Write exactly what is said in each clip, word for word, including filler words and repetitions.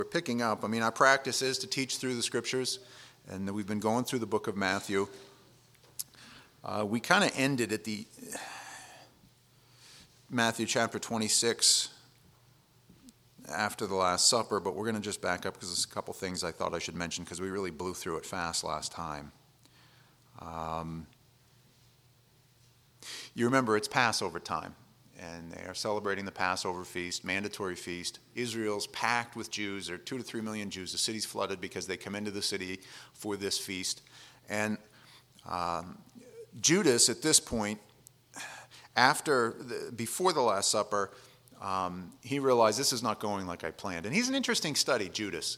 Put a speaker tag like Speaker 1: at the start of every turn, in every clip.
Speaker 1: We're picking up. I mean, our practice is to teach through the scriptures, and we've been going through the book of Matthew. Uh, we kind of ended at the Matthew chapter twenty-six after the Last Supper, but we're going to just back up because there's a couple things I thought I should mention because we really blew through it fast last time. Um, you remember it's Passover time, and they are celebrating the Passover feast, mandatory feast. Israel's packed with Jews. There are two to three million Jews. The city's flooded because they come into the city for this feast. And um, Judas, at this point, after, the, before the Last Supper, um, he realized this is not going like I planned. And he's an interesting study, Judas.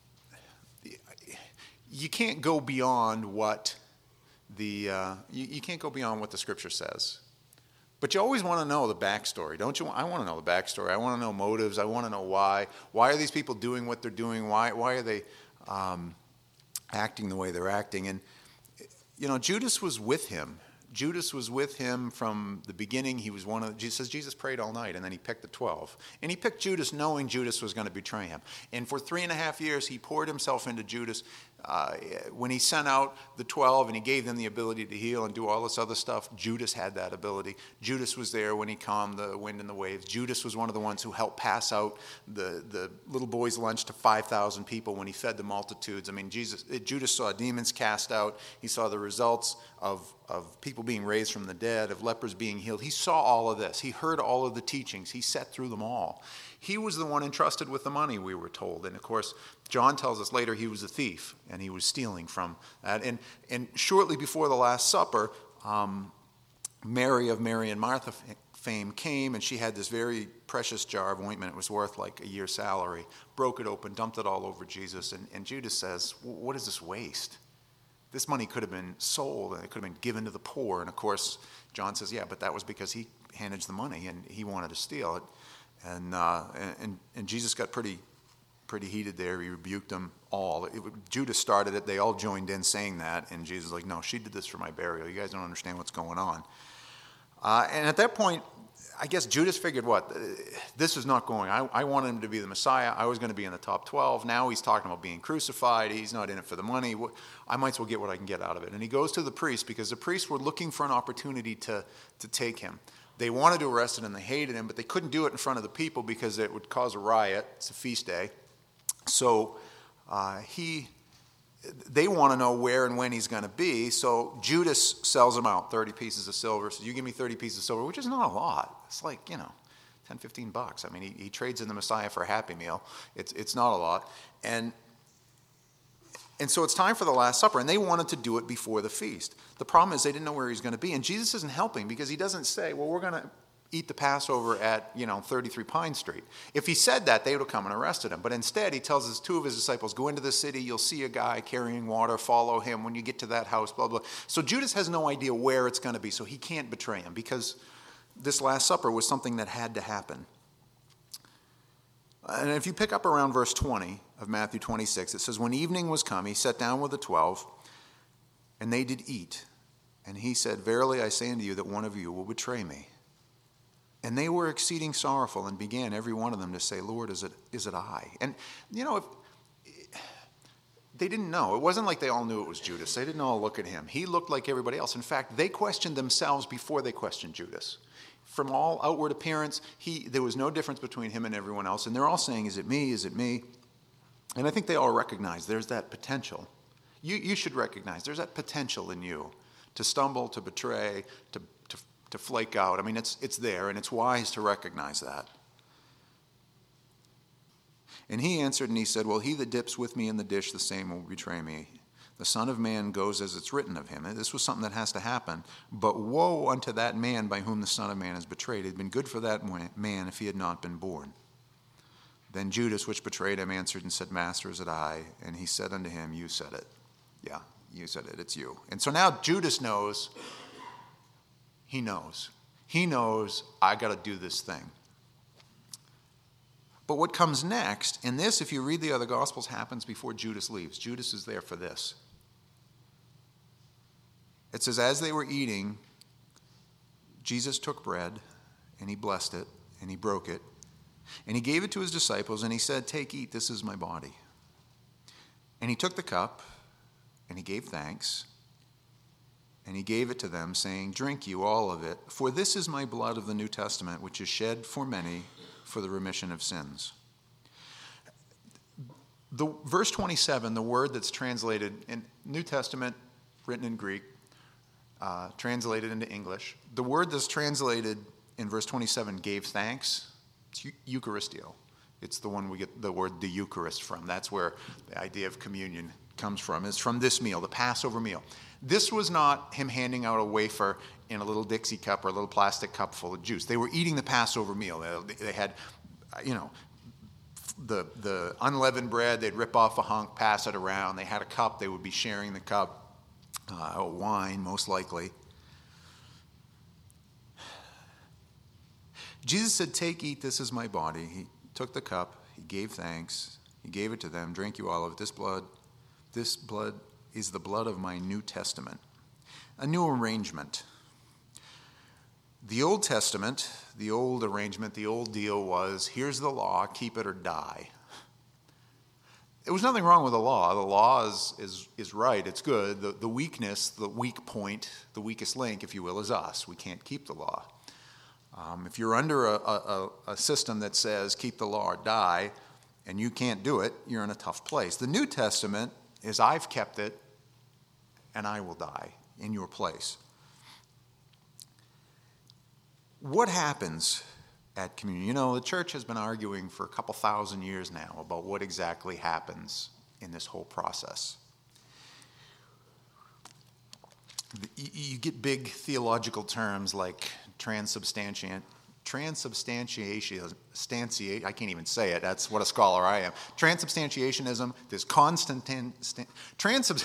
Speaker 1: You can't go beyond what the uh, you, you can't go beyond what the Scripture says. But you always want to know the backstory, don't you? I want to know the backstory. I want to know motives. I want to know why. Why are these people doing what they're doing? Why why are they um, acting the way they're acting? And you know, Judas was with him. Judas was with him from the beginning. He was one of, Jesus says Jesus prayed all night, and then he picked the twelve. And he picked Judas knowing Judas was going to betray him. And for three and a half years, he poured himself into Judas. Uh, when he sent out the twelve and he gave them the ability to heal and do all this other stuff, Judas had that ability. Judas was there when he calmed the wind and the waves. Judas was one of the ones who helped pass out the, the little boy's lunch to five thousand people when he fed the multitudes. I mean, Jesus, Judas saw demons cast out. He saw the results of, of people being raised from the dead, of lepers being healed. He saw all of this. He heard all of the teachings. He sat through them all. He was the one entrusted with the money, we were told. And of course, John tells us later he was a thief, and he was stealing from that. And, and shortly before the Last Supper, um, Mary of Mary and Martha fame came, and she had this very precious jar of ointment. It was worth like a year's salary. Broke it open, dumped it all over Jesus. And, and Judas says, what is this waste? This money could have been sold, and it could have been given to the poor. And of course, John says, yeah, but that was because he handed the money, and he wanted to steal it. And, uh, and and Jesus got pretty pretty heated there. He rebuked them all. It, Judas started it. They all joined in saying that. And Jesus was like, no, she did this for my burial. You guys don't understand what's going on. Uh, and at that point, I guess Judas figured, what? This is not going. I, I wanted him to be the Messiah. I was going to be in the top twelve. Now he's talking about being crucified. He's not in it for the money. I might as well get what I can get out of it. And he goes to the priest because the priests were looking for an opportunity to, to take him. They wanted to arrest him and they hated him, but they couldn't do it in front of the people because it would cause a riot. It's a feast day. So uh, he, they want to know where and when he's going to be. So Judas sells him out, thirty pieces of silver. So you give me thirty pieces of silver, which is not a lot. It's like, you know, ten, fifteen bucks. I mean, he, he trades in the Messiah for a Happy Meal. It's, it's not a lot. And And so it's time for the Last Supper, and they wanted to do it before the feast. The problem is they didn't know where he's going to be, and Jesus isn't helping because he doesn't say, well, we're going to eat the Passover at, you know, thirty-three Pine Street. If he said that, they would have come and arrested him. But instead, he tells his two of his disciples, go into the city, you'll see a guy carrying water, follow him. When you get to that house, blah, blah. So Judas has no idea where it's going to be, so he can't betray him because this Last Supper was something that had to happen. And if you pick up around verse twenty of Matthew twenty-six, it says, when evening was come, he sat down with the twelve, and they did eat. And he said, verily I say unto you that one of you will betray me. And they were exceeding sorrowful, and began every one of them to say, Lord, is it is it I? And, you know, if, they didn't know. It wasn't like they all knew it was Judas. They didn't all look at him. He looked like everybody else. In fact, they questioned themselves before they questioned Judas. From all outward appearance, he there was no difference between him and everyone else. And they're all saying, is it me? Is it me? And I think they all recognize there's that potential. You you should recognize there's that potential in you to stumble, to betray, to, to, to flake out. I mean, it's it's there, and it's wise to recognize that. And he answered and he said, well, he that dips with me in the dish, the same will betray me. The Son of Man goes as it's written of him. And this was something that has to happen. But woe unto that man by whom the Son of Man is betrayed. It had been good for that man if he had not been born. Then Judas, which betrayed him, answered and said, Master, is it I? And he said unto him, you said it. Yeah, you said it. It's you. And so now Judas knows. He knows. He knows, I got to do this thing. But what comes next, and this, if you read the other Gospels, happens before Judas leaves. Judas is there for this. It says, as they were eating, Jesus took bread, and he blessed it, and he broke it. And he gave it to his disciples, and he said, "Take, eat, this is my body." And he took the cup, and he gave thanks, and he gave it to them, saying, "Drink you all of it, for this is my blood of the New Testament, which is shed for many for the remission of sins." The verse twenty-seven, the word that's translated in New Testament, written in Greek, uh, translated into English, the word that's translated in verse twenty-seven, gave thanks, it's Eucharistio. It's the one we get the word the Eucharist from. That's where the idea of communion comes from. It's from this meal, the Passover meal. This was not him handing out a wafer in a little Dixie cup or a little plastic cup full of juice. They were eating the Passover meal. They, they had, you know, the the unleavened bread. They'd rip off a hunk, pass it around. They had a cup. They would be sharing the cup, uh, wine most likely. Jesus said, "Take, eat, this is my body." He took the cup, he gave thanks, he gave it to them. "Drink you all of it. This blood, this blood is the blood of my New Testament." A new arrangement. The Old Testament, the old arrangement, the old deal was, here's the law, keep it or die. There was nothing wrong with the law. The law is, is, is right, it's good. The, the weakness, the weak point, the weakest link, if you will, is us. We can't keep the law. Um, if you're under a, a, a system that says keep the law or die, and you can't do it, you're in a tough place. The New Testament is I've kept it, and I will die in your place. What happens at communion? You know, the church has been arguing for a couple thousand years now about what exactly happens in this whole process. You get big theological terms like transubstantiation, transubstantiation, stantiate, I can't even say it, that's what a scholar I am. Transubstantiationism, this Constantine, transub,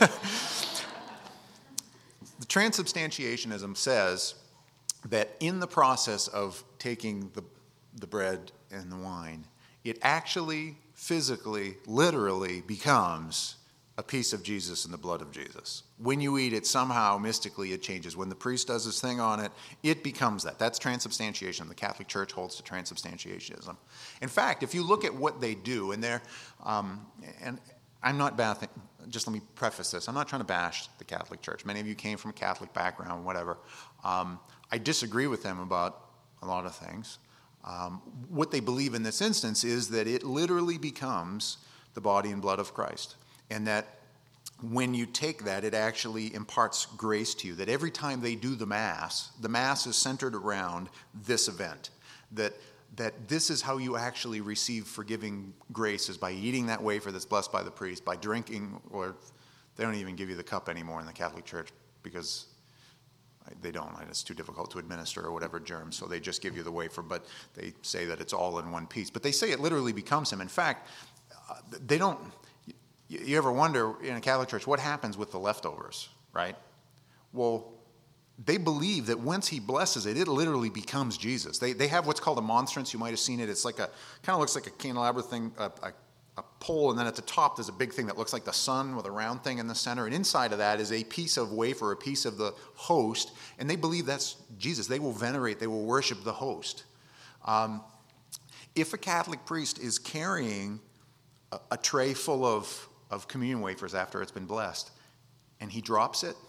Speaker 1: the transubstantiationism says that in the process of taking the, the bread and the wine, it actually, physically, literally becomes a piece of Jesus and the blood of Jesus. When you eat it, somehow, mystically, it changes. When the priest does his thing on it, it becomes that. That's transubstantiation. The Catholic Church holds to transubstantiationism. In fact, if you look at what they do, and they're, um, and I'm not bashing, just let me preface this, I'm not trying to bash the Catholic Church. Many of you came from a Catholic background, whatever. Um, I disagree with them about a lot of things. Um, what they believe in this instance is that it literally becomes the body and blood of Christ. And that when you take that, it actually imparts grace to you. That every time they do the Mass, the Mass is centered around this event. That that this is how you actually receive forgiving grace, is by eating that wafer that's blessed by the priest, by drinking, or they don't even give you the cup anymore in the Catholic Church because they don't. It's too difficult to administer or whatever germs, so they just give you the wafer, but they say that it's all in one piece. But they say it literally becomes him. In fact, uh, they don't... You, you ever wonder in a Catholic Church what happens with the leftovers, right? Well, they believe that once he blesses it, it literally becomes Jesus. They they have what's called a monstrance. You might have seen it. It's like a, kind of looks like a candelabra thing, a, a, a pole, and then at the top there's a big thing that looks like the sun with a round thing in the center. And inside of that is a piece of wafer, a piece of the host. And they believe that's Jesus. They will venerate, they will worship the host. Um, if a Catholic priest is carrying a, a tray full of, of communion wafers after it's been blessed, and he drops it,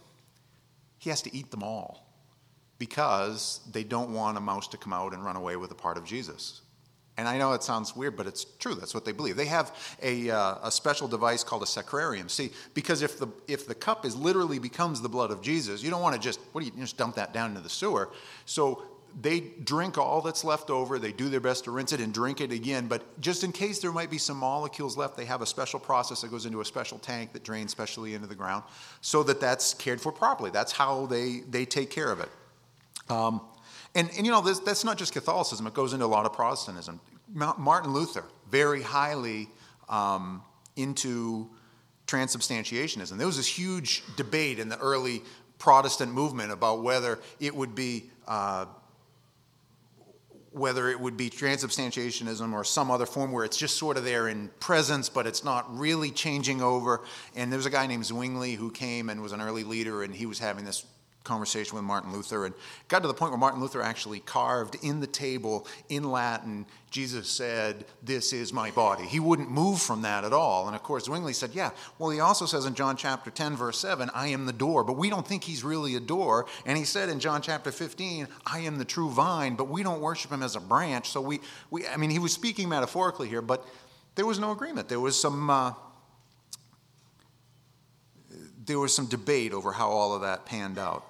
Speaker 1: he has to eat them all because they don't want a mouse to come out and run away with a part of Jesus. And I know it sounds weird, but it's true. That's what they believe. They have a, uh, a special device called a sacrarium. See, because if the if the cup is literally becomes the blood of Jesus, you don't want to just, what do you, you just dump that down into the sewer. So they drink all that's left over. They do their best to rinse it and drink it again. But just in case there might be some molecules left, they have a special process that goes into a special tank that drains specially into the ground so that that's cared for properly. That's how they, they take care of it. Um, and, and, you know, this, that's not just Catholicism. It goes into a lot of Protestantism. Martin Luther, very highly um, into transubstantiationism. There was this huge debate in the early Protestant movement about whether it would be uh, whether it would be transubstantiationism or some other form where it's just sort of there in presence, but it's not really changing over. And there was a guy named Zwingli who came and was an early leader, and he was having this conversation with Martin Luther, and got to the point where Martin Luther actually carved in the table in Latin, Jesus said, "This is my body." He wouldn't move from that at all. And of course, Zwingli said, yeah, well, he also says in John chapter ten, verse seven, "I am the door," but we don't think he's really a door. And he said in John chapter fifteen, "I am the true vine," but we don't worship him as a branch. So we, we I mean, he was speaking metaphorically here, but there was no agreement. There was some, uh, there was some debate over how all of that panned out.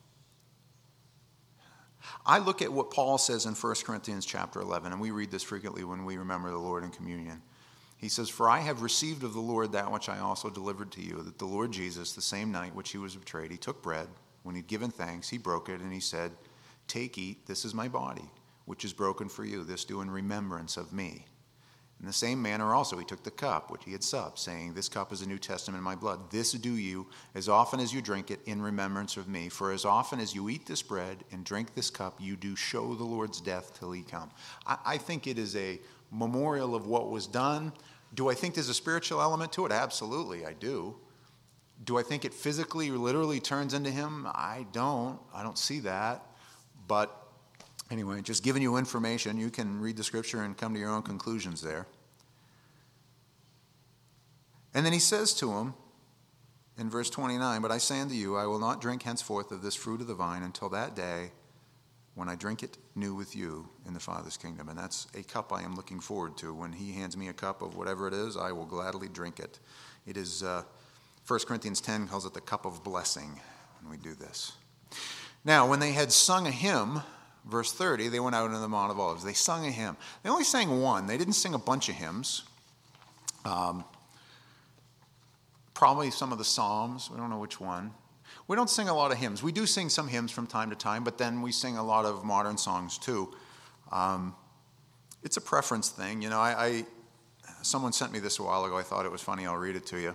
Speaker 1: I look at what Paul says in First Corinthians chapter eleven, and we read this frequently when we remember the Lord in communion. He says, "For I have received of the Lord that which I also delivered to you, that the Lord Jesus, the same night which he was betrayed, he took bread. When he'd given thanks, he broke it, and he said, 'Take, eat, this is my body, which is broken for you. This do in remembrance of me.' In the same manner also he took the cup which he had supped, saying, 'This cup is a New Testament in my blood. This do you as often as you drink it in remembrance of me. For as often as you eat this bread and drink this cup, you do show the Lord's death till he come.'" I, I think it is a memorial of what was done. Do I think there's a spiritual element to it? Absolutely, I do. Do I think it physically or literally turns into him? I don't. I don't see that. But anyway, just giving you information. You can read the scripture and come to your own conclusions there. And then he says to him in verse twenty-nine, "But I say unto you, I will not drink henceforth of this fruit of the vine until that day when I drink it new with you in the Father's kingdom." And that's a cup I am looking forward to. When he hands me a cup of whatever it is, I will gladly drink it. It is, uh, First Corinthians ten calls it the cup of blessing when we do this. Now, when they had sung a hymn, verse thirty, they went out into the Mount of Olives. They sung a hymn. They only sang one. They didn't sing a bunch of hymns. Um, probably some of the Psalms. We don't know which one. We don't sing a lot of hymns. We do sing some hymns from time to time, but then we sing a lot of modern songs too. Um, it's a preference thing. You know, I, I someone sent me this a while ago. I thought it was funny. I'll read it to you.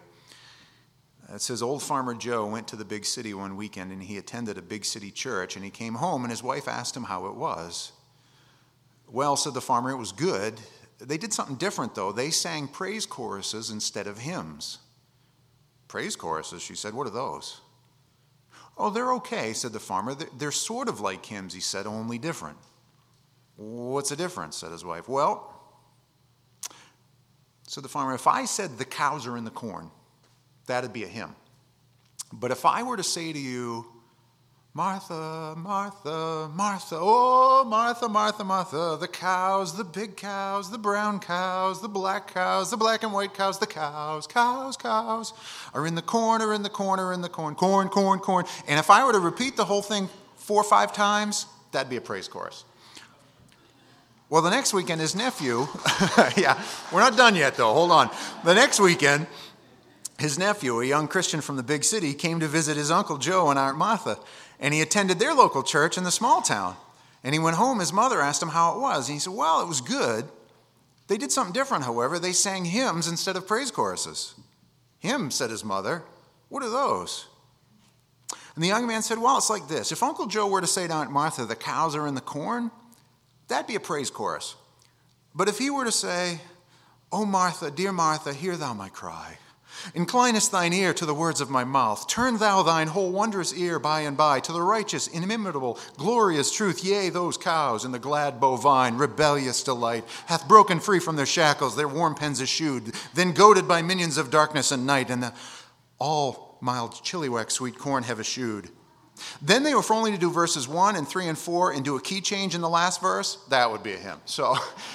Speaker 1: It says, "Old Farmer Joe went to the big city one weekend, and he attended a big city church, and he came home, and his wife asked him how it was. 'Well,' said the farmer, 'it was good. They did something different, though. They sang praise choruses instead of hymns.' 'Praise choruses?' she said. 'What are those?' 'Oh, they're okay,' said the farmer. They're, they're sort of like hymns,' he said, 'only different.' 'What's the difference?' said his wife. 'Well,' said the farmer, 'if I said the cows are in the corn, that'd be a hymn. But if I were to say to you, Martha, Martha, Martha, oh, Martha, Martha, Martha, the cows, the big cows, the brown cows, the black cows, the black and white cows, the cows, cows, cows, are in the corn, are in the corn, are in the corn, corn, corn, corn.' And if I were to repeat the whole thing four or five times, that'd be a praise chorus." Well, the next weekend, his nephew, yeah, we're not done yet, though. Hold on. The next weekend, his nephew, a young Christian from the big city, came to visit his Uncle Joe and Aunt Martha, and he attended their local church in the small town. And he went home, his mother asked him how it was, and he said, "Well, it was good. They did something different, however. They sang hymns instead of praise choruses." "Hymns," said his mother. "What are those?" And the young man said, "Well, it's like this. If Uncle Joe were to say to Aunt Martha, 'the cows are in the corn,' that'd be a praise chorus. But if he were to say, 'O Martha, dear Martha, hear thou my cry. Inclinest thine ear to the words of my mouth. Turn thou thine whole wondrous ear by and by to the righteous, inimitable, glorious truth. Yea, those cows in the glad bovine, rebellious delight, hath broken free from their shackles, their warm pens eschewed, then goaded by minions of darkness and night, and the all mild chilliwack sweet corn have eschewed.' Then they were for only to do verses one and three and four and do a key change in the last verse, that would be a hymn." So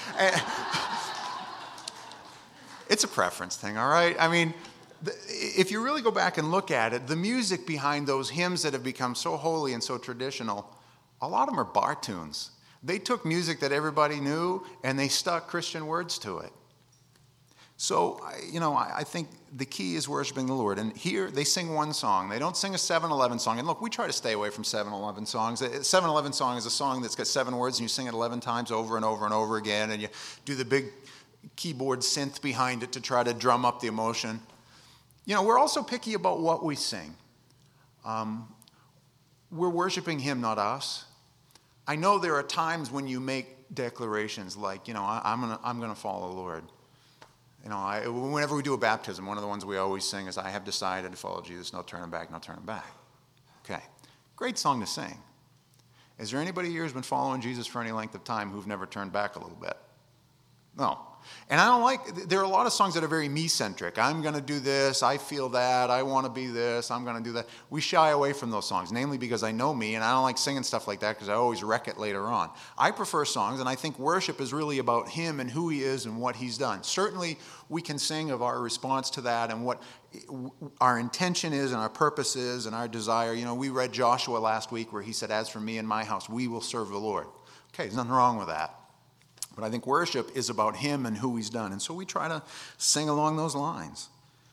Speaker 1: it's a preference thing, all right? I mean, if you really go back and look at it, the music behind those hymns that have become so holy and so traditional, a lot of them are bar tunes. They took music that everybody knew and they stuck Christian words to it. So, you know, I think the key is worshiping the Lord. And here they sing one song. They don't sing a seven eleven song. And look, we try to stay away from seven eleven songs. A seven eleven song is a song that's got seven words and you sing it eleven times over and over and over again. And you do the big keyboard synth behind it to try to drum up the emotion. You know, we're also picky about what we sing. Um, we're worshiping him, not us. I know there are times when you make declarations like, you know, I, I'm gonna, I'm gonna follow the Lord. You know, I, whenever we do a baptism, one of the ones we always sing is, "I have decided to follow Jesus, no turning back, no turning back." Okay. Great song to sing. Is there anybody here who's been following Jesus for any length of time who've never turned back a little bit? No. And I don't like, there are a lot of songs that are very me-centric. I'm going to do this, I feel that, I want to be this, I'm going to do that. We shy away from those songs, namely because I know me, and I don't like singing stuff like that because I always wreck it later on. I prefer songs, and I think worship is really about him and who he is and what he's done. Certainly, we can sing of our response to that and what our intention is and our purpose is and our desire. You know, we read Joshua last week where he said, as for me and my house, we will serve the Lord. Okay, there's nothing wrong with that. But I think worship is about him and who he's done. And so we try to sing along those lines.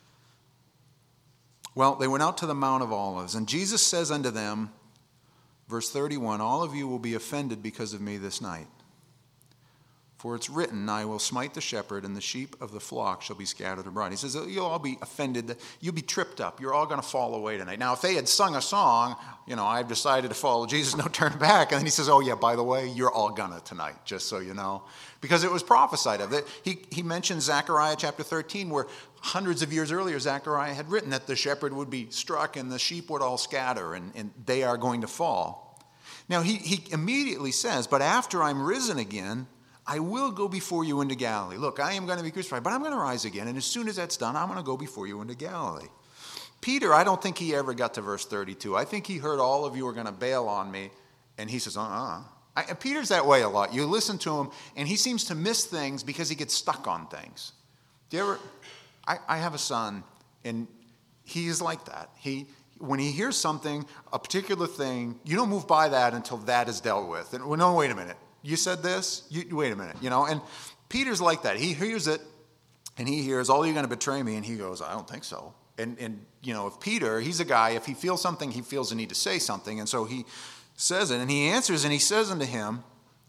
Speaker 1: Well, they went out to the Mount of Olives, and Jesus says unto them, verse thirty-one, all of you will be offended because of me this night. For it's written, I will smite the shepherd, and the sheep of the flock shall be scattered abroad. He says, you'll all be offended. You'll be tripped up. You're all going to fall away tonight. Now, if they had sung a song, you know, I've decided to follow Jesus, no turn back. And then he says, oh, yeah, by the way, you're all going to tonight, just so you know. Because it was prophesied of. He, he mentioned Zechariah chapter thirteen, where hundreds of years earlier, Zechariah had written that the shepherd would be struck and the sheep would all scatter, and, and they are going to fall. Now, he, he immediately says, but after I'm risen again, I will go before you into Galilee. Look, I am going to be crucified, but I'm going to rise again. And as soon as that's done, I'm going to go before you into Galilee. Peter, I don't think he ever got to verse thirty-two. I think he heard all of you are going to bail on me. And he says, uh-uh. I, Peter's that way a lot. You listen to him, and he seems to miss things because he gets stuck on things. Do you ever? I, I have a son, and he is like that. He, when he hears something, a particular thing, you don't move by that until that is dealt with. And well, no, wait a minute. You said this? You, wait a minute, you know? And Peter's like that. He hears it, and he hears, oh, you're going to betray me. And he goes, I don't think so. And, and, you know, if Peter, he's a guy, if he feels something, he feels the need to say something. And so he says it, and he answers, and he says unto him,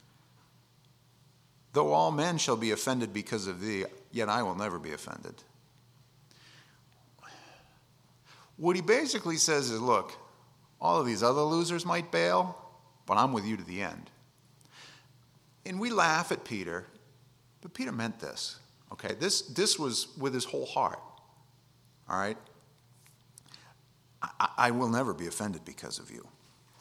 Speaker 1: though all men shall be offended because of thee, yet I will never be offended. What he basically says is, look, all of these other losers might bail, but I'm with you to the end. And we laugh at Peter, but Peter meant this, okay? This, this was with his whole heart, all right? I, I will never be offended because of you.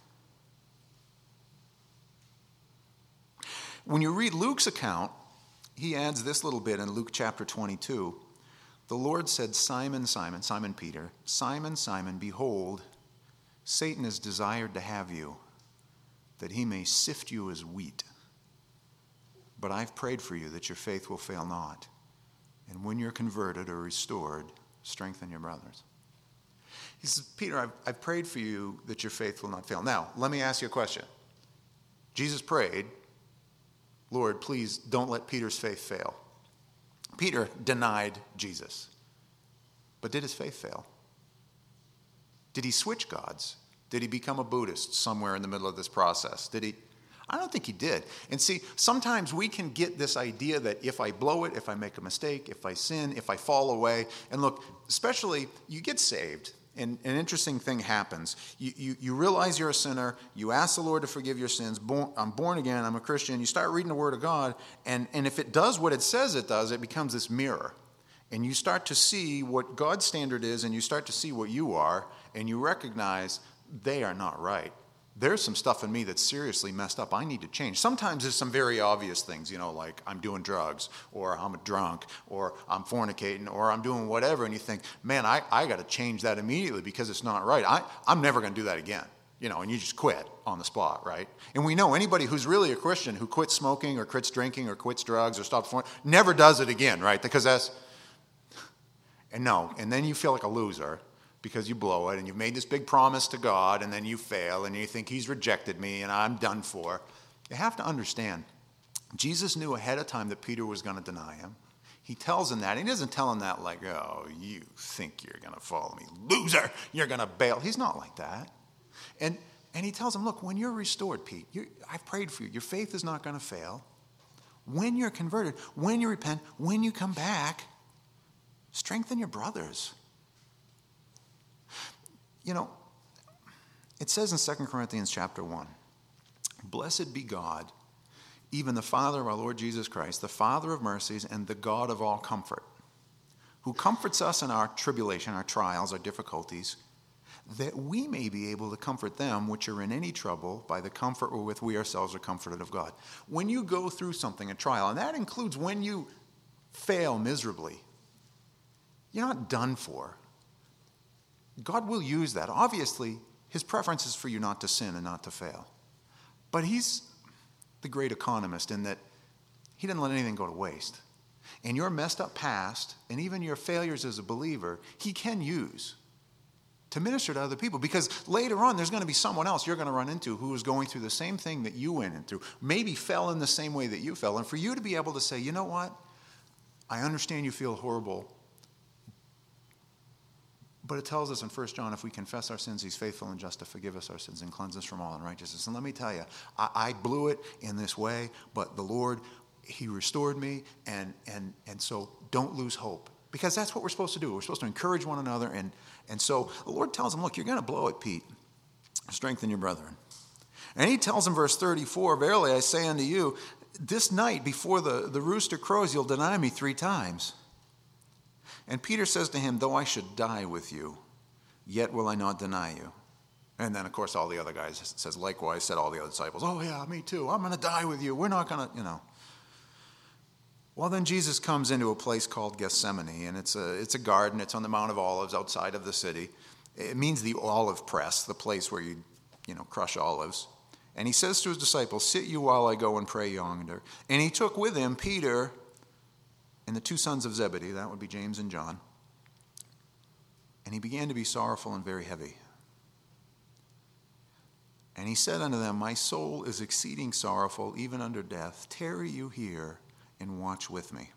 Speaker 1: When you read Luke's account, he adds this little bit in Luke chapter twenty-two. The Lord said, Simon, Simon, Simon Peter, Simon, Simon, behold, Satan has desired to have you, that he may sift you as wheat. But I've prayed for you that your faith will fail not. And when you're converted or restored, strengthen your brothers. He says, Peter, I've, I've prayed for you that your faith will not fail. Now, let me ask you a question. Jesus prayed, Lord, please don't let Peter's faith fail. Peter denied Jesus. But did his faith fail? Did he switch gods? Did he become a Buddhist somewhere in the middle of this process? Did he? I don't think he did. And see, sometimes we can get this idea that if I blow it, if I make a mistake, if I sin, if I fall away, and look, especially you get saved, and an interesting thing happens. You, you, you realize you're a sinner, you ask the Lord to forgive your sins, born, I'm born again, I'm a Christian, you start reading the Word of God, and, and if it does what it says it does, it becomes this mirror. And you start to see what God's standard is, and you start to see what you are, and you recognize they are not right. There's some stuff in me that's seriously messed up. I need to change. Sometimes there's some very obvious things, you know, like I'm doing drugs, or I'm a drunk, or I'm fornicating, or I'm doing whatever, and you think, man, I, I got to change that immediately because it's not right. I, I'm never going to do that again, you know, and you just quit on the spot, right? And we know anybody who's really a Christian who quits smoking or quits drinking or quits drugs or stops fornicating, never does it again, right? Because that's, and no, and then you feel like a loser because you blow it, and you've made this big promise to God, and then you fail, and you think he's rejected me, and I'm done for. You have to understand, Jesus knew ahead of time that Peter was going to deny him. He tells him that. He doesn't tell him that like, oh, you think you're going to follow me. Loser, you're going to bail. He's not like that. And, and he tells him, look, when you're restored, Pete, you're, I've prayed for you. Your faith is not going to fail. When you're converted, when you repent, when you come back, strengthen your brothers. You know, it says in Second Corinthians chapter one, blessed be God, even the Father of our Lord Jesus Christ, the Father of mercies and the God of all comfort, who comforts us in our tribulation, our trials, our difficulties, that we may be able to comfort them which are in any trouble by the comfort wherewith we ourselves are comforted of God. When you go through something, a trial, and that includes when you fail miserably, you're not done for. God will use that. Obviously, his preference is for you not to sin and not to fail. But he's the great economist in that he doesn't let anything go to waste. And your messed up past, and even your failures as a believer, he can use to minister to other people. Because later on, there's going to be someone else you're going to run into who is going through the same thing that you went into, maybe fell in the same way that you fell. And for you to be able to say, you know what? I understand you feel horrible. But it tells us in First John, if we confess our sins, he's faithful and just to forgive us our sins and cleanse us from all unrighteousness. And let me tell you, I, I blew it in this way, but the Lord, he restored me, and, and, and so don't lose hope. Because that's what we're supposed to do. We're supposed to encourage one another. And, and so the Lord tells him, look, you're going to blow it, Pete. Strengthen your brethren. And he tells him, verse thirty-four, verily I say unto you, this night before the, the rooster crows, you'll deny me three times. And Peter says to him, though I should die with you, yet will I not deny you. And then, of course, all the other guys says, likewise, said all the other disciples, oh, yeah, me too. I'm going to die with you. We're not going to, you know. Well, then Jesus comes into a place called Gethsemane, and it's a, it's a garden. It's on the Mount of Olives outside of the city. It means the olive press, the place where you, you know, crush olives. And he says to his disciples, sit you while I go and pray yonder. And he took with him Peter and the two sons of Zebedee, that would be James and John. And he began to be sorrowful and very heavy. And he said unto them, my soul is exceeding sorrowful, even unto death. Tarry you here and watch with me.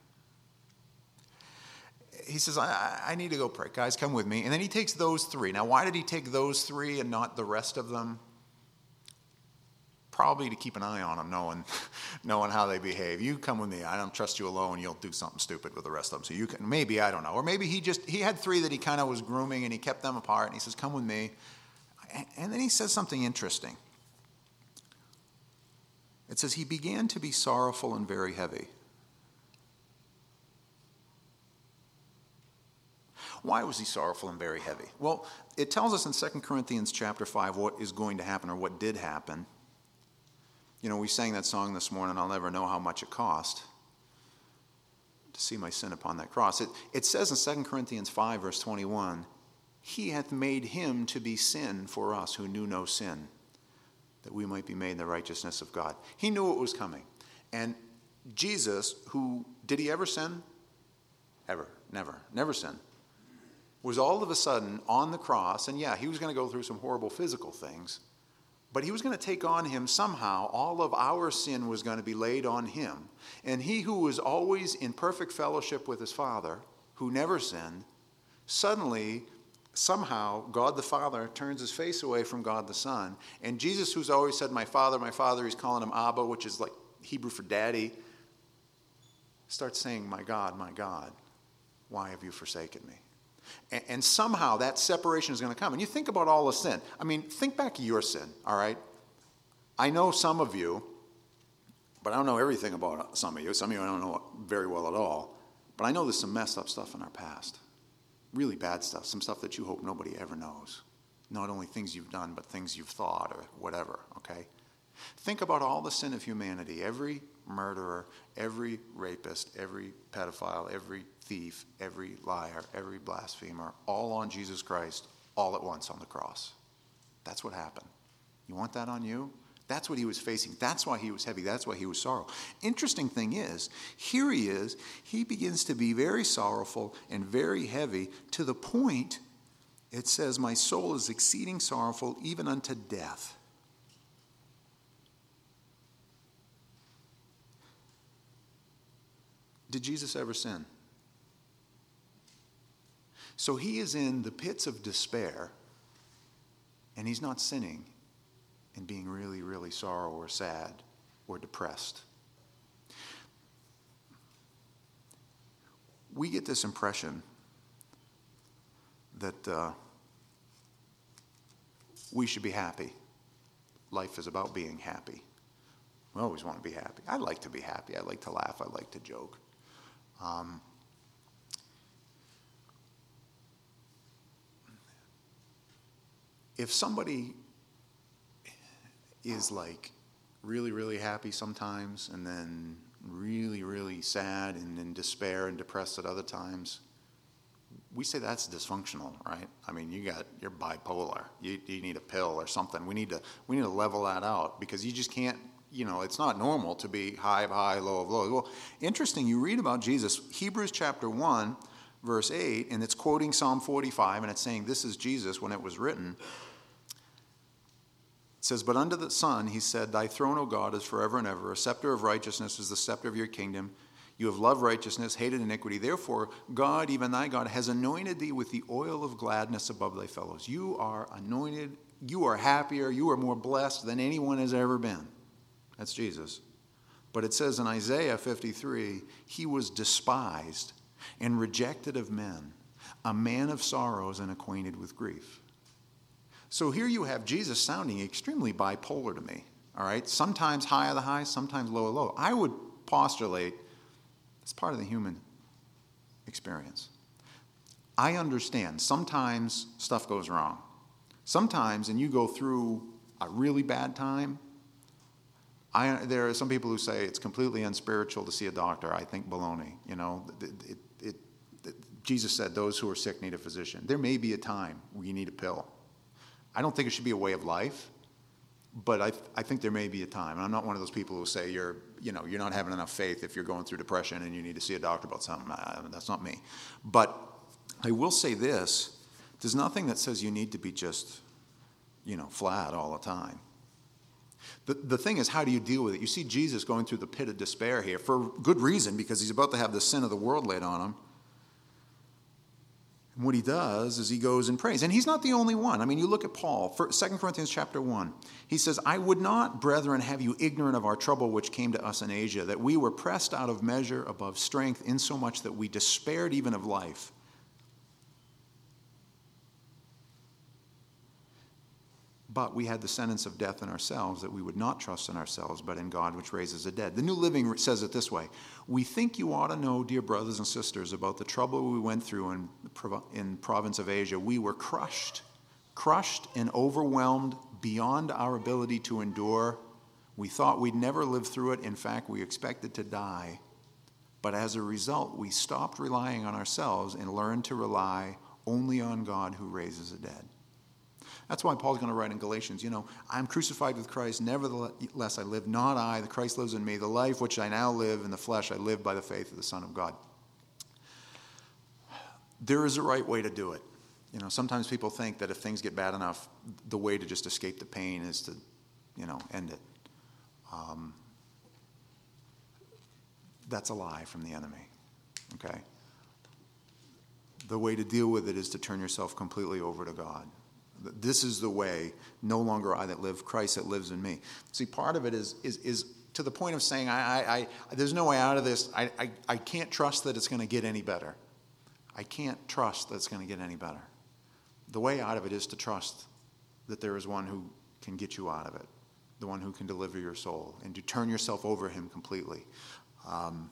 Speaker 1: He says, I, I need to go pray. Guys, come with me. And then he takes those three. Now, why did he take those three and not the rest of them? Probably to keep an eye on them, knowing, knowing how they behave. You come with me. I don't trust you alone. You'll do something stupid with the rest of them. So you can, maybe, I don't know. Or maybe he just, he had three that he kind of was grooming and he kept them apart. And he says, come with me. And, and then he says something interesting. It says, he began to be sorrowful and very heavy. Why was he sorrowful and very heavy? Well, it tells us in Second Corinthians chapter five what is going to happen or what did happen. You know, we sang that song this morning, I'll never know how much it cost to see my sin upon that cross. It, it says in Second Corinthians five, verse twenty-one, he hath made him to be sin for us who knew no sin, that we might be made the righteousness of God. He knew it was coming. And Jesus, who, did he ever sin? Ever. Never. Never sin. Was all of a sudden on the cross, and yeah, he was going to go through some horrible physical things, but he was going to take on him somehow. All of our sin was going to be laid on him. And he who was always in perfect fellowship with his Father, who never sinned, suddenly, somehow, God the Father turns his face away from God the Son. And Jesus, who's always said, my Father, my Father, he's calling him Abba, which is like Hebrew for daddy, starts saying, my God, my God, why have you forsaken me? And somehow that separation is going to come. And you think about all the sin. I mean, think back to your sin, all right? I know some of you, but I don't know everything about some of you. Some of you I don't know very well at all. But I know there's some messed up stuff in our past. Really bad stuff. Some stuff that you hope nobody ever knows. Not only things you've done, but things you've thought or whatever, okay? Think about all the sin of humanity. Every murderer, every rapist, every pedophile, every thief, every liar, every blasphemer, all on Jesus Christ, all at once on the cross. That's what happened. You want that on you? That's what he was facing. That's why he was heavy. That's why he was sorrowful. Interesting thing is, here he is. He begins to be very sorrowful and very heavy to the point, it says, my soul is exceeding sorrowful even unto death. Did Jesus ever sin? So he is in the pits of despair, and he's not sinning and being really, really sorrow or sad or depressed. We get this impression that uh, we should be happy. Life is about being happy. We always want to be happy. I like to be happy. I like to laugh. I like to joke. Um, if somebody is like really, really happy sometimes and then really, really sad and in despair and depressed at other times, we say that's dysfunctional, right? I mean, you got, you're bipolar. You, you need a pill or something. We need to, we need to level that out because you just can't, you know, it's not normal to be high of high, low of low. Well, interesting, you read about Jesus, Hebrews chapter one, verse eight, and it's quoting Psalm forty-five, and it's saying this is Jesus when it was written. It says, but under the sun, he said, thy throne, O God, is forever and ever. A scepter of righteousness is the scepter of your kingdom. You have loved righteousness, hated iniquity. Therefore, God, even thy God, has anointed thee with the oil of gladness above thy fellows. You are anointed. You are happier. You are more blessed than anyone has ever been. That's Jesus. But it says in Isaiah fifty-three, he was despised and rejected of men, a man of sorrows and acquainted with grief. So here you have Jesus sounding extremely bipolar to me, all right? Sometimes high of the high, sometimes low of low. I would postulate it's part of the human experience. I understand sometimes stuff goes wrong. Sometimes, and you go through a really bad time, I, there are some people who say it's completely unspiritual to see a doctor. I think baloney. You know, it, it, it, it, Jesus said those who are sick need a physician. There may be a time where you need a pill. I don't think it should be a way of life, but I, I think there may be a time. And I'm not one of those people who say you're, you know, you're not having enough faith if you're going through depression and you need to see a doctor about something. Uh, that's not me. But I will say this: there's nothing that says you need to be just, you know, flat all the time. The, the thing is, how do you deal with it? You see Jesus going through the pit of despair here for good reason, because he's about to have the sin of the world laid on him. And what he does is he goes and prays. And he's not the only one. I mean, you look at Paul, for Second Corinthians chapter one. He says, I would not, brethren, have you ignorant of our trouble which came to us in Asia, that we were pressed out of measure above strength, insomuch that we despaired even of life. But we had the sentence of death in ourselves, that we would not trust in ourselves, but in God which raises the dead. The New Living says it this way: we think you ought to know, dear brothers and sisters, about the trouble we went through in, in province of Asia. We were crushed, crushed and overwhelmed beyond our ability to endure. We thought we'd never live through it. In fact, we expected to die. But as a result, we stopped relying on ourselves and learned to rely only on God who raises the dead. That's why Paul's going to write in Galatians, you know, I'm crucified with Christ, nevertheless I live, not I, the Christ lives in me. The life which I now live in the flesh, I live by the faith of the Son of God. There is a right way to do it. You know, sometimes people think that if things get bad enough, the way to just escape the pain is to, you know, end it. Um, that's a lie from the enemy, okay? The way to deal with it is to turn yourself completely over to God. This is the way, no longer I that live, Christ that lives in me. See, part of it is is is to the point of saying, I, I, I there's no way out of this. I, I, I can't trust that it's going to get any better. I can't trust that it's going to get any better. The way out of it is to trust that there is one who can get you out of it, the one who can deliver your soul, and to turn yourself over him completely. Um,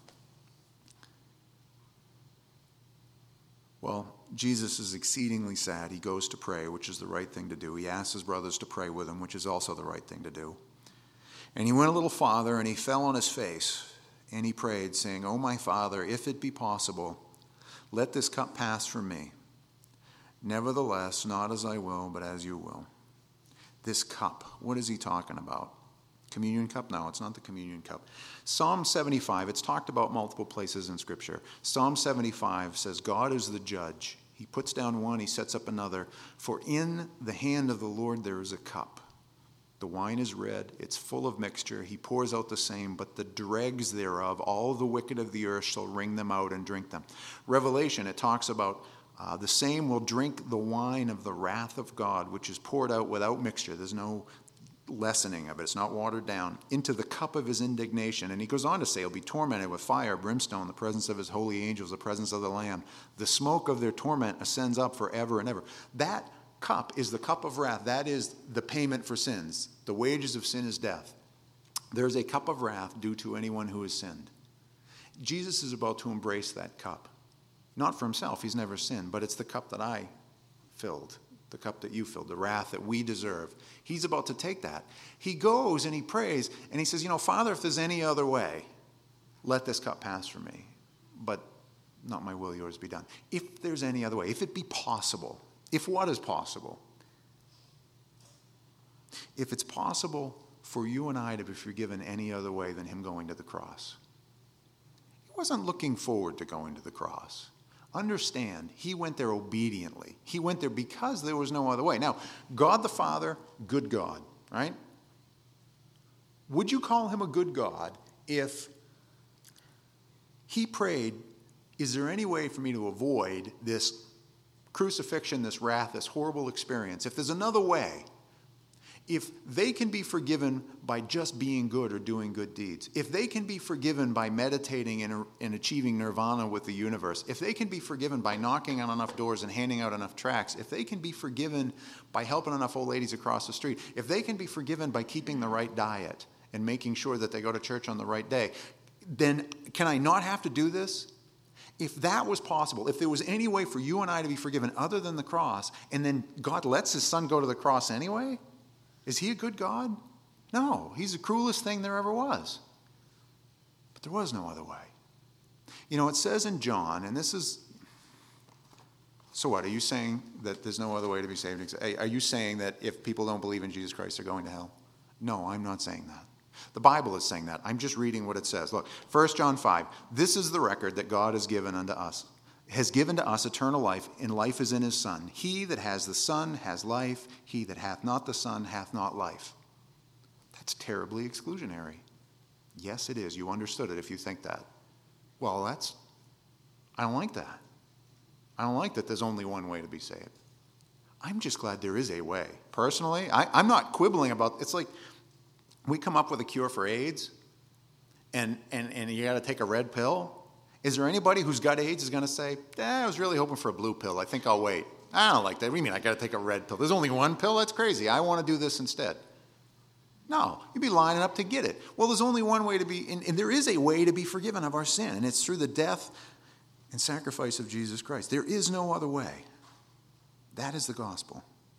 Speaker 1: Well, Jesus is exceedingly sad. He goes to pray, which is the right thing to do. He asks his brothers to pray with him, which is also the right thing to do. And he went a little farther, and he fell on his face, and he prayed, saying, O my Father, if it be possible, let this cup pass from me. Nevertheless, not as I will, but as you will. This cup, what is he talking about? Communion cup? No, it's not the communion cup. Psalm seventy-five, it's talked about multiple places in Scripture. Psalm seventy-five says, God is the judge. He puts down one, he sets up another. For in the hand of the Lord there is a cup. The wine is red, it's full of mixture. He pours out the same, but the dregs thereof, all the wicked of the earth shall wring them out and drink them. Revelation, it talks about uh, the same will drink the wine of the wrath of God, which is poured out without mixture. There's no lessening of it. It's not watered down, into the cup of his indignation. And he goes on to say he'll be tormented with fire, brimstone, the presence of his holy angels, the presence of the Lamb. The smoke of their torment ascends up forever and ever. That cup is the cup of wrath. That is the payment for sins. The wages of sin is death. There's a cup of wrath due to anyone who has sinned. Jesus is about to embrace that cup. Not for himself, he's never sinned, but it's the cup that I filled, the cup that you filled, the wrath that we deserve. He's about to take that. He goes and he prays and he says, you know, Father, if there's any other way, let this cup pass from me. But not my will, yours be done. If there's any other way, if it be possible, if what is possible? If it's possible for you and I to be forgiven any other way than him going to the cross. He wasn't looking forward to going to the cross. Understand, he went there obediently. He went there because there was no other way. Now, God the Father, good God, right? Would you call him a good God if he prayed, is there any way for me to avoid this crucifixion, this wrath, this horrible experience? If there's another way, if they can be forgiven by just being good or doing good deeds, if they can be forgiven by meditating and, and achieving nirvana with the universe, if they can be forgiven by knocking on enough doors and handing out enough tracts, if they can be forgiven by helping enough old ladies across the street, if they can be forgiven by keeping the right diet and making sure that they go to church on the right day, then can I not have to do this? If that was possible, if there was any way for you and I to be forgiven other than the cross, and then God lets his son go to the cross anyway, is he a good God? No, he's the cruelest thing there ever was. But there was no other way. You know, it says in John, and this is, so what, are you saying that there's no other way to be saved? Are you saying that if people don't believe in Jesus Christ, they're going to hell? No, I'm not saying that. The Bible is saying that. I'm just reading what it says. Look, First John five, this is the record that God has given unto us, has given to us eternal life, and life is in his Son. He that has the Son has life. He that hath not the Son hath not life. That's terribly exclusionary. Yes, it is. You understood it if you think that. Well, that's, I don't like that. I don't like that there's only one way to be saved. I'm just glad there is a way. Personally, I, I'm not quibbling about, it's like we come up with a cure for AIDS, and, and, and you got to take a red pill. Is there anybody who's got AIDS is going to say, eh, I was really hoping for a blue pill. I think I'll wait. I don't like that. What do you mean I got to take a red pill? There's only one pill? That's crazy. I want to do this instead. No, you'd be lining up to get it. Well, there's only one way to be, and, and there is a way to be forgiven of our sin, and it's through the death and sacrifice of Jesus Christ. There is no other way. That is the gospel.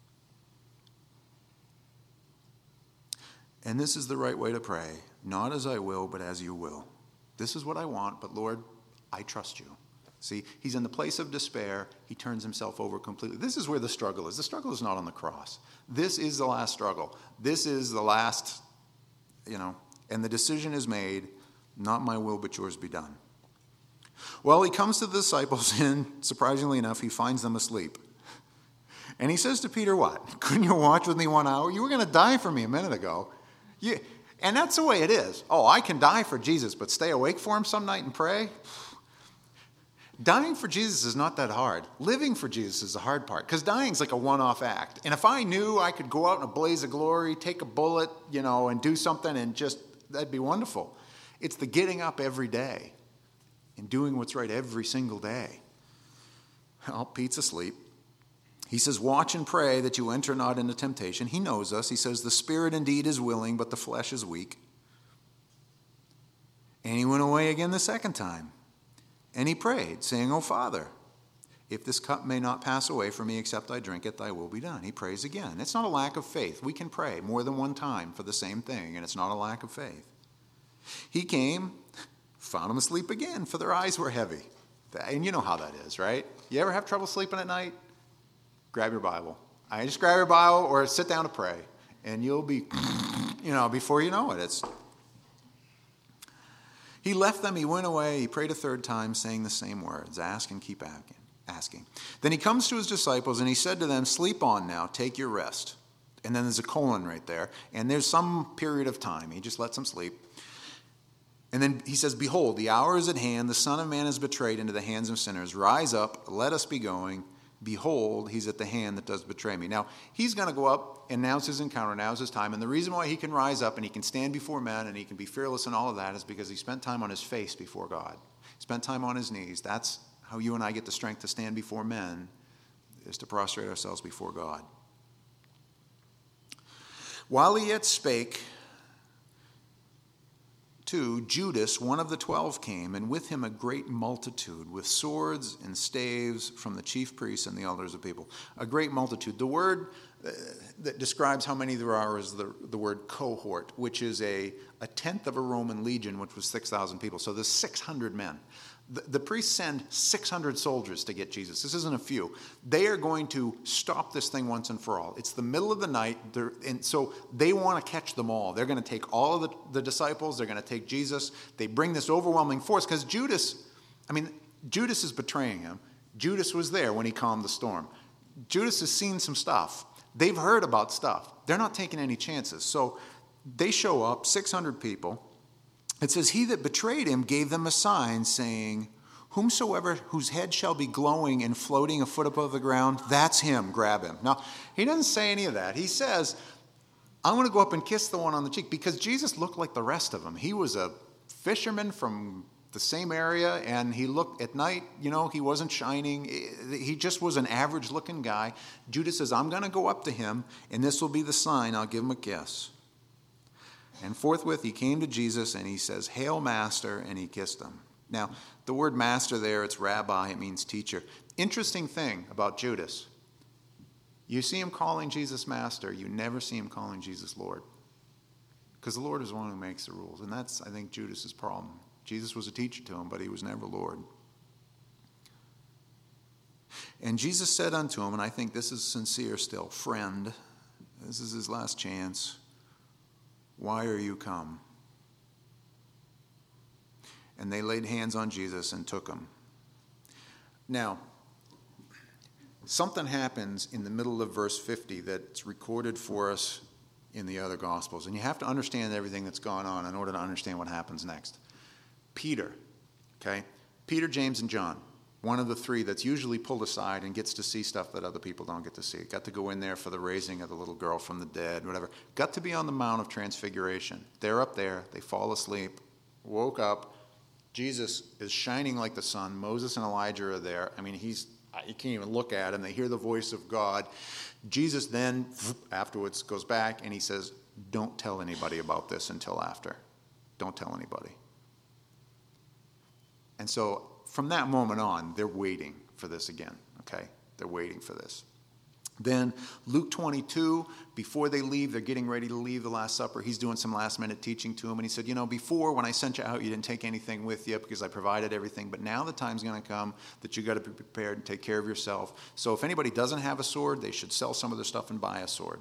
Speaker 1: And this is the right way to pray, not as I will, but as you will. This is what I want, but Lord, I trust you. See, he's in the place of despair. He turns himself over completely. This is where the struggle is. The struggle is not on the cross. This is the last struggle. This is the last, you know, and the decision is made, not my will, but yours be done. Well, he comes to the disciples, and surprisingly enough, he finds them asleep. And he says to Peter, what? Couldn't you watch with me one hour? You were going to die for me a minute ago. You, and that's the way it is. Oh, I can die for Jesus, but stay awake for him some night and pray? Dying for Jesus is not that hard. Living for Jesus is the hard part, because dying is like a one-off act. And if I knew I could go out in a blaze of glory, take a bullet, you know, and do something and just, that'd be wonderful. It's the getting up every day and doing what's right every single day. Well, Pete's asleep. He says, watch and pray that you enter not into temptation. He knows us. He says, the spirit indeed is willing, but the flesh is weak. And he went away again the second time. And he prayed, saying, O Father, if this cup may not pass away from me except I drink it, thy will be done. He prays again. It's not a lack of faith. We can pray more than one time for the same thing, and it's not a lack of faith. He came, found them asleep again, for their eyes were heavy. And you know how that is, right? You ever have trouble sleeping at night? Grab your Bible. I just grab your Bible or sit down to pray, and you'll be, you know, before you know it, it's... He left them, he went away, he prayed a third time, saying the same words, ask and keep asking. Then he comes to his disciples, and he said to them, sleep on now, take your rest. And then there's a colon right there, and there's some period of time. He just lets them sleep. And then he says, behold, the hour is at hand, the Son of Man is betrayed into the hands of sinners. Rise up, let us be going. Behold, he's at the hand that does betray me. Now, he's going to go up, and now's his encounter, now's his time. And the reason why he can rise up and he can stand before men and he can be fearless and all of that is because he spent time on his face before God. He spent time on his knees. That's how you and I get the strength to stand before men, is to prostrate ourselves before God. While he yet spake, two, Judas, one of the twelve, came, and with him a great multitude, with swords and staves from the chief priests and the elders of people. A great multitude. The word uh, that describes how many there are is the, the word cohort, which is a, a tenth of a Roman legion, which was six thousand people. So there's six hundred men. The, the priests send six hundred soldiers to get Jesus. This isn't a few. They are going to stop this thing once and for all. It's the middle of the night, and so they want to catch them all. They're going to take all of the, the disciples. They're going to take Jesus. They bring this overwhelming force because Judas, I mean, Judas is betraying him. Judas was there when he calmed the storm. Judas has seen some stuff. They've heard about stuff. They're not taking any chances. So they show up, six hundred people. It says, he that betrayed him gave them a sign, saying, whomsoever whose head shall be glowing and floating a foot above the ground, that's him, grab him. Now, he doesn't say any of that. He says, I'm going to go up and kiss the one on the cheek, because Jesus looked like the rest of them. He was a fisherman from the same area, and he looked at night, you know, he wasn't shining. He just was an average-looking guy. Judas says, I'm going to go up to him, and this will be the sign. I'll give him a kiss. And forthwith he came to Jesus, and he says, Hail, Master, and he kissed him. Now, the word master there, it's rabbi, it means teacher. Interesting thing about Judas. You see him calling Jesus master, you never see him calling Jesus Lord. Because the Lord is the one who makes the rules, and that's, I think, Judas's problem. Jesus was a teacher to him, but he was never Lord. And Jesus said unto him, and I think this is sincere still, friend, this is his last chance. Why are you come? And they laid hands on Jesus and took him. Now, something happens in the middle of verse fifty that's recorded for us in the other Gospels. And you have to understand everything that's gone on in order to understand what happens next. Peter, okay? Peter, James, and John. One of the three that's usually pulled aside and gets to see stuff that other people don't get to see. Got to go in there for the raising of the little girl from the dead, whatever. Got to be on the Mount of Transfiguration. They're up there. They fall asleep. Woke up. Jesus is shining like the sun. Moses and Elijah are there. I mean, he's, you can't even look at him. They hear the voice of God. Jesus then, afterwards, goes back and he says, don't tell anybody about this until after. Don't tell anybody. And so, from that moment on, they're waiting for this again, okay? They're waiting for this. Then Luke twenty-two, before they leave, they're getting ready to leave the Last Supper. He's doing some last-minute teaching to them, and he said, you know, before, when I sent you out, you didn't take anything with you because I provided everything, but now the time's going to come that you've got to be prepared and take care of yourself. So if anybody doesn't have a sword, they should sell some of their stuff and buy a sword.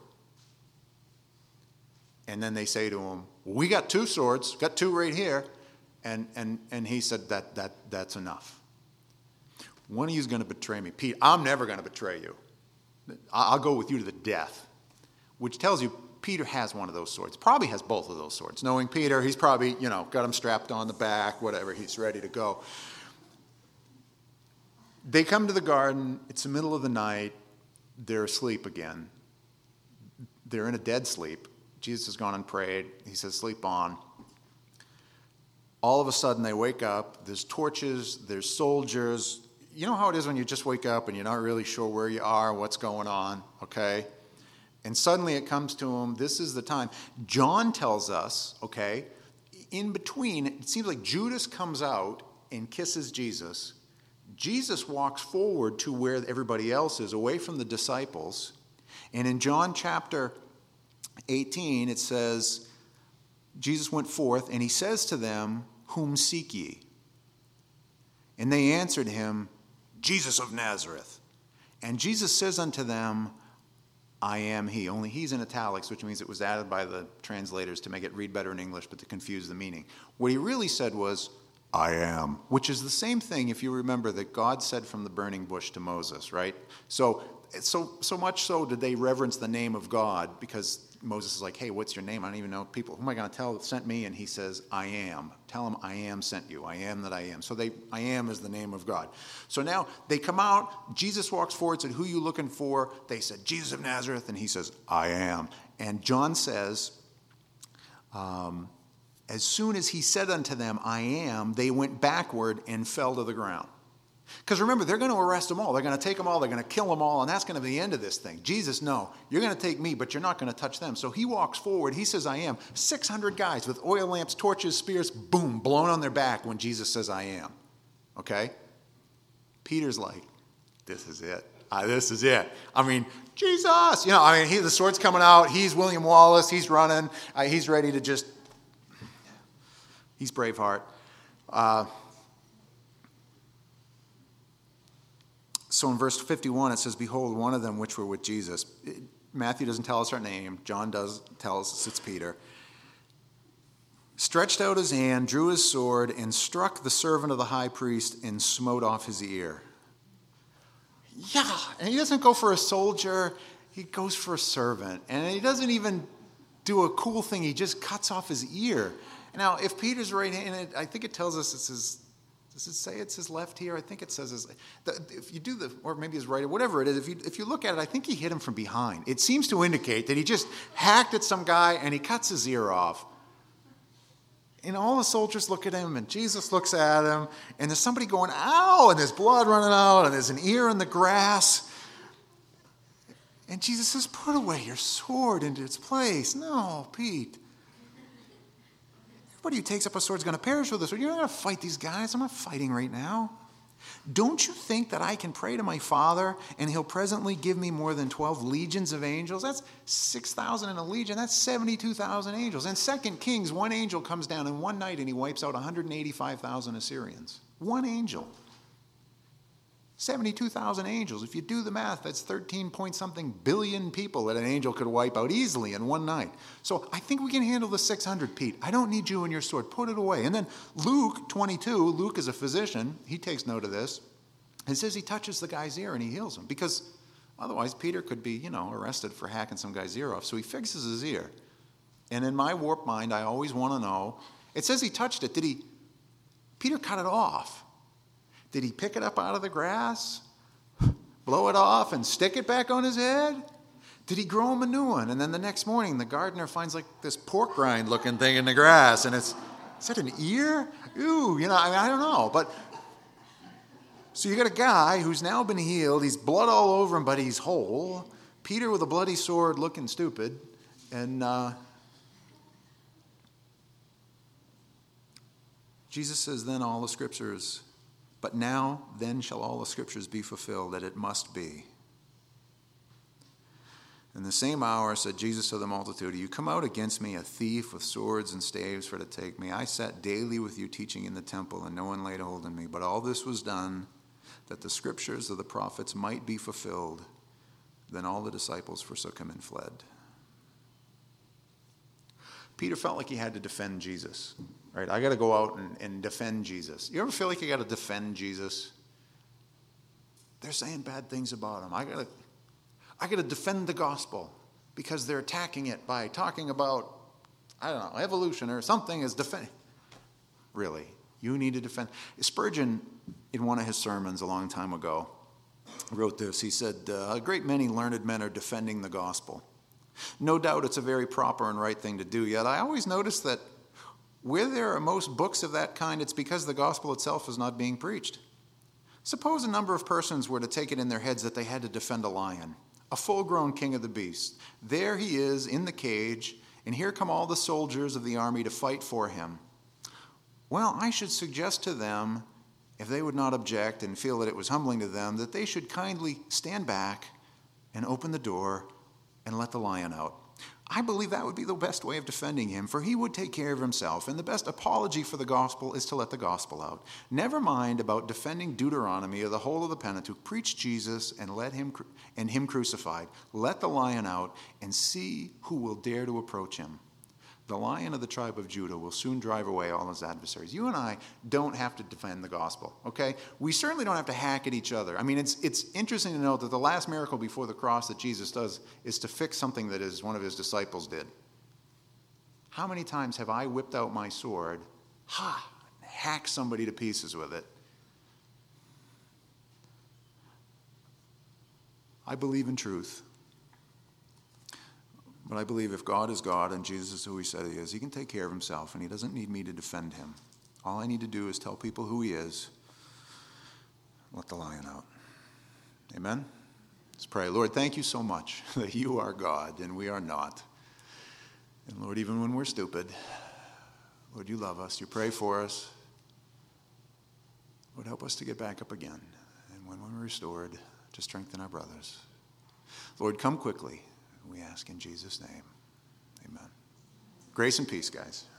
Speaker 1: And then they say to him, well, we got two swords, got two right here. And and and he said, that that that's enough. One of you is going to betray me. Pete, I'm never going to betray you. I'll go with you to the death. Which tells you Peter has one of those swords. Probably has both of those swords. Knowing Peter, he's probably, you know, got him strapped on the back, whatever. He's ready to go. They come to the garden. It's the middle of the night. They're asleep again. They're in a dead sleep. Jesus has gone and prayed. He says, sleep on. All of a sudden, they wake up. There's torches. There's soldiers. You know how it is when you just wake up and you're not really sure where you are, what's going on, okay? And suddenly it comes to them, this is the time. John tells us, okay, in between, it seems like Judas comes out and kisses Jesus. Jesus walks forward to where everybody else is, away from the disciples. And in John chapter eighteen, it says, Jesus went forth, and he says to them, whom seek ye? And they answered him, Jesus of Nazareth. And Jesus says unto them, I am he. Only he's in italics, which means it was added by the translators to make it read better in English, but to confuse the meaning. What he really said was, I am, which is the same thing, if you remember, that God said from the burning bush to Moses, right? So, so, so much so did they reverence the name of God, because Moses is like, hey, what's your name? I don't even know people. Who am I going to tell that sent me? And he says, I am. Tell him I am sent you. I am that I am. So they, I am is the name of God. So now they come out. Jesus walks forward, said, who are you looking for? They said, Jesus of Nazareth. And he says, I am. And John says, um, as soon as he said unto them, I am, they went backward and fell to the ground. Because remember, they're going to arrest them all. They're going to take them all. They're going to kill them all. And that's going to be the end of this thing. Jesus, no. You're going to take me, but you're not going to touch them. So he walks forward. He says, I am. six hundred guys with oil lamps, torches, spears, boom, blown on their back when Jesus says, I am. Okay? Peter's like, this is it. Uh, this is it. I mean, Jesus. You know, I mean, he, the sword's coming out. He's William Wallace. He's running. Uh, he's ready to just, he's Braveheart. Uh, so in verse fifty-one, it says, behold, one of them which were with Jesus. It, Matthew doesn't tell us her name. John does tell us it's Peter. Stretched out his hand, drew his sword, and struck the servant of the high priest and smote off his ear. Yeah, and he doesn't go for a soldier. He goes for a servant. And he doesn't even do a cool thing. He just cuts off his ear. Now, if Peter's right hand, I think it tells us it's his, does it say it's his left here? I think it says his, if you do the, or maybe his right, or whatever it is, if you, if you look at it, I think he hit him from behind. It seems to indicate that he just hacked at some guy and he cuts his ear off. And all the soldiers look at him, and Jesus looks at him, and there's somebody going, ow, and there's blood running out, and there's an ear in the grass. And Jesus says, put away your sword into its place. No, Pete. Everybody who takes up a sword is going to perish with a sword. You're not going to fight these guys. I'm not fighting right now. Don't you think that I can pray to my Father, and he'll presently give me more than twelve legions of angels? That's six thousand in a legion. That's seventy-two thousand angels. In Second Kings, one angel comes down in one night, and he wipes out one hundred eighty-five thousand Assyrians. One angel. seventy-two thousand angels. If you do the math, that's thirteen point something billion people that an angel could wipe out easily in one night. So I think we can handle the six hundred, Pete. I don't need you and your sword. Put it away. And then Luke twenty-two, Luke is a physician. He takes note of this. It says he touches the guy's ear and he heals him, because otherwise Peter could be, you know, arrested for hacking some guy's ear off. So he fixes his ear. And in my warped mind, I always want to know, it says he touched it. Did he, Peter cut it off? Did he pick it up out of the grass, blow it off, and stick it back on his head? Did he grow him a new one? And then the next morning, the gardener finds like this pork rind looking thing in the grass, and it's, is that an ear? Ooh, you know, I mean, I don't know. But so you got a guy who's now been healed. He's blood all over him, but he's whole. Peter with a bloody sword looking stupid. And uh, Jesus says, then all the scriptures... But now, then shall all the scriptures be fulfilled, that it must be. In the same hour said Jesus to the multitude, you come out against me, a thief with swords and staves for to take me. I sat daily with you teaching in the temple, and no one laid hold on me. But all this was done, that the scriptures of the prophets might be fulfilled. Then all the disciples forsook him and fled. Peter felt like he had to defend Jesus. Right, I got to go out and, and defend Jesus. You ever feel like you got to defend Jesus? They're saying bad things about him. I got to, I got to defend the gospel because they're attacking it by talking about, I don't know, evolution or something as defend. Really, you need to defend. Spurgeon, in one of his sermons a long time ago, wrote this. He said, uh, "A great many learned men are defending the gospel. No doubt, it's a very proper and right thing to do. Yet, I always notice that." Where there are most books of that kind, it's because the gospel itself is not being preached. Suppose a number of persons were to take it in their heads that they had to defend a lion, a full-grown king of the beasts. There he is in the cage, and here come all the soldiers of the army to fight for him. Well, I should suggest to them, if they would not object and feel that it was humbling to them, that they should kindly stand back and open the door and let the lion out. I believe that would be the best way of defending him, for he would take care of himself, and the best apology for the gospel is to let the gospel out. Never mind about defending Deuteronomy or the whole of the Pentateuch. Preach Jesus and let him and him crucified. Let the lion out and see who will dare to approach him. The Lion of the tribe of Judah will soon drive away all his adversaries. You and I don't have to defend the gospel, okay? We certainly don't have to hack at each other. I mean, it's it's interesting to note that the last miracle before the cross that Jesus does is to fix something that is one of his disciples did. How many times have I whipped out my sword, ha, hacked somebody to pieces with it? I believe in truth. But I believe if God is God and Jesus is who he said he is, he can take care of himself and he doesn't need me to defend him. All I need to do is tell people who he is, let the lion out. Amen? Let's pray. Lord, thank you so much that you are God and we are not. And Lord, even when we're stupid, Lord, you love us. You pray for us. Lord, help us to get back up again. And when we're restored, to strengthen our brothers. Lord, come quickly. We ask in Jesus' name. Amen. Grace and peace, guys.